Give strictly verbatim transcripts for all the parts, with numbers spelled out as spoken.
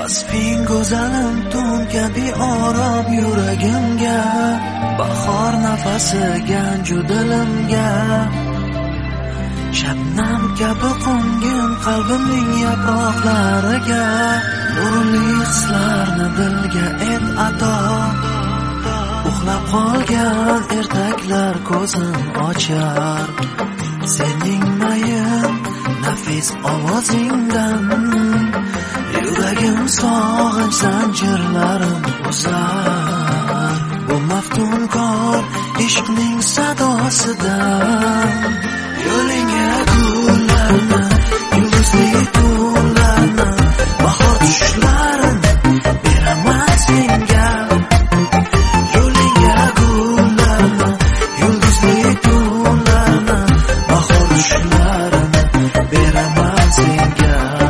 Vasfing go'zalim tun kabi orob yuragimga, bahor nafasi ganju dilimga, shabnam kabi qo'ngin qalbimning yaproqlariga, nurli hislarni dilga et ato. Uxlab qolgan ertaklar ko'zin ochar, sening mayin nafis ovozingdan yuragim sog'inch zanjirlarim uzar. Bu maftunkor ishqning sadosidan yo'lingga gullarni, yulduzli tunlarni, bahor tushlarini beraman senga. Yo'lingga gullarni, yulduzli tunlarni, bahor tushlarini beraman senga.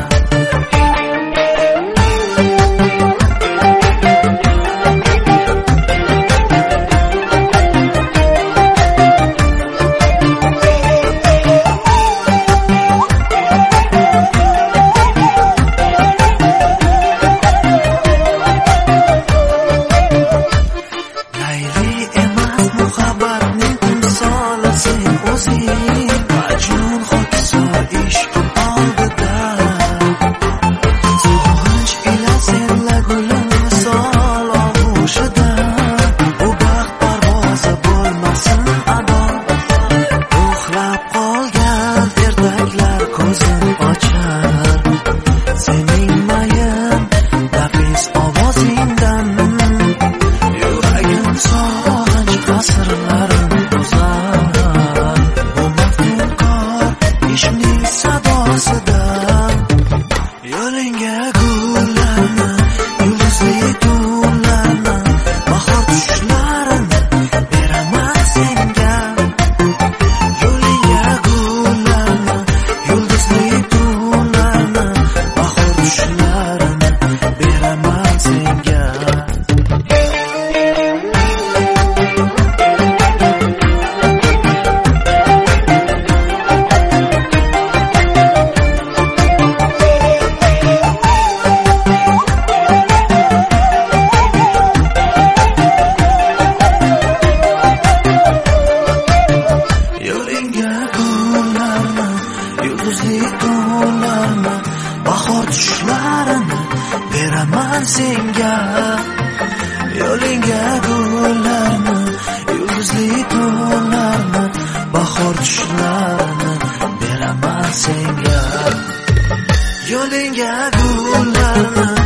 Yo'lingga gullarni, yulduzli tunlarni, bahor tushlarini beraman senga. Yo'lingga gullarni, yulduzli tunlarni, bahor tushlarini beraman senga. Yulduzli tunlarni, bahor tushlarini beraman senga. Yo'lingga gullarni, yulduzli tunlarni, bahor tushlarini beraman senga. Yo'lingga gullarni